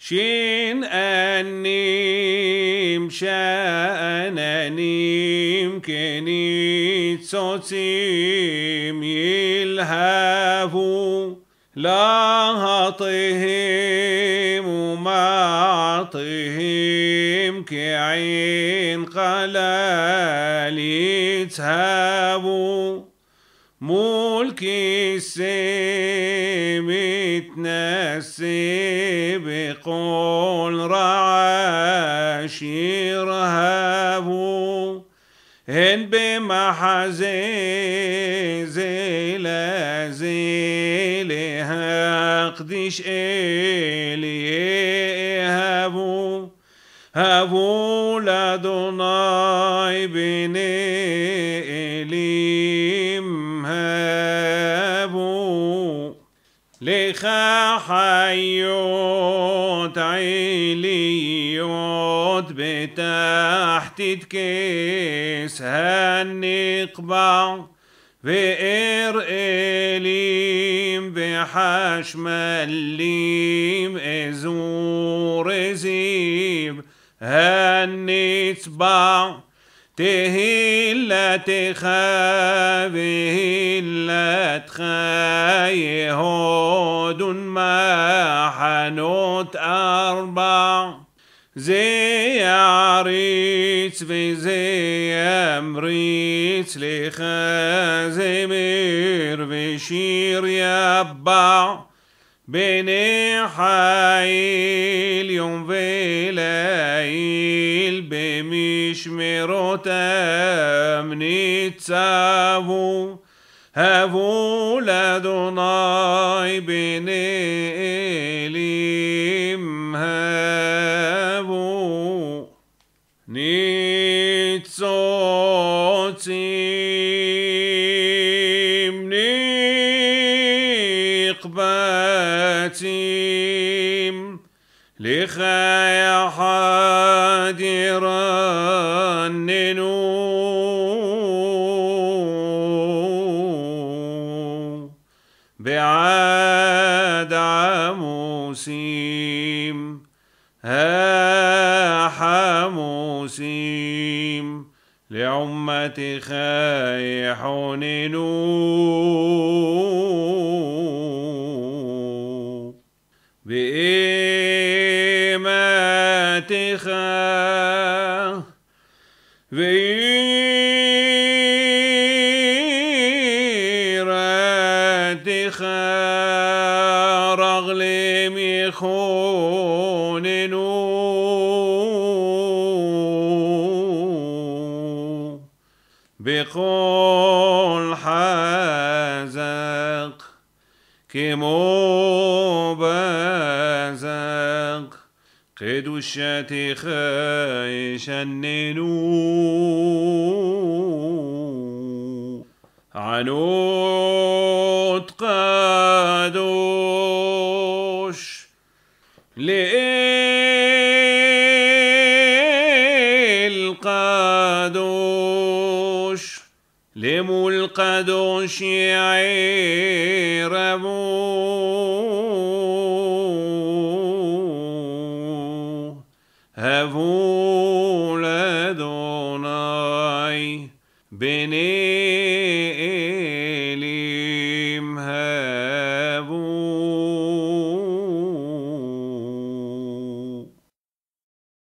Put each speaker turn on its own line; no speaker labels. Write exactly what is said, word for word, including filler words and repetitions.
شين أنيم شأنانيم كنيت صوتيم يلهفوا لا هطهم ومعطهم كعين قلال يتهابوا ملكي السيم يتنسي بقول رعاش يرهبوا هن بمحزيز لازيلها قديش إلي هبوا هبوا لدناي بني إليم هبوا لخا حيوت عيليوت بتحت كيس هالنقبع بئر إليم بحشمليم إزور زيب هالنتبع تهلا تخابهلا تخاي هود ما حنوت أربع زي عريت بزي أمريت لخازمير بشير يبع بني حايل يوم بلايل بمشمرو تامني تسابو هفو لدناي بني إليم هفو نيتسوتيم نقباتيم لخايا حادرننو بعاد عموسيم ها حموسيم لعمة خاي حننو بإيماتخا بإيراتخا رغلم يخوننو بقول حازق كمو بازق قدوشتي خايشننو عنود قادوش للقادوش لمو القادوش يعيربو هفو لدوناي بني